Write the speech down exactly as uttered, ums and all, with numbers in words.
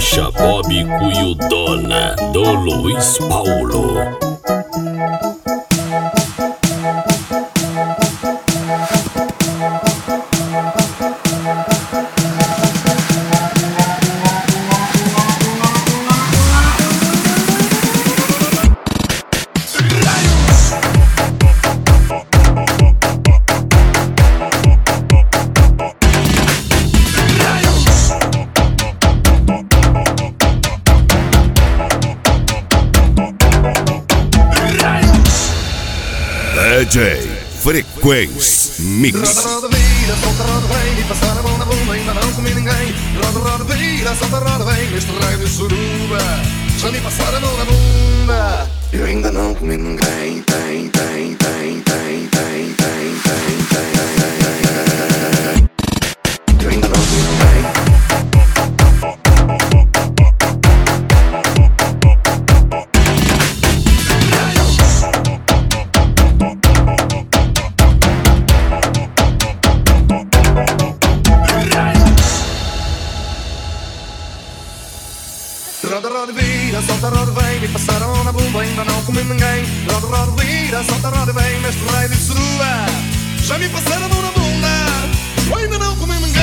Deixa Bob Cuiudona, do Luiz Paulo. D J Frequência Mix. Roda, roda, vira, solta, roda, vem, me passar a mão na bunda, ainda não comi ninguém. Roda, roda, vira, solta, roda, vem, neste raio de suruba, já me passaram a mão na bunda. Eu ainda não comi ninguém, tem, tem, tem, tem, tem, tem, tem, tem, tem. Eu ainda não comi ninguém. Roda, roda, vira, solta, roda, vem, me passaram na bunda, ainda não comi ninguém. Roda, roda, vira, solta, roda, vem, neste raio de suruba, já me passaram a mão na bunda, eu ainda não comi ninguém.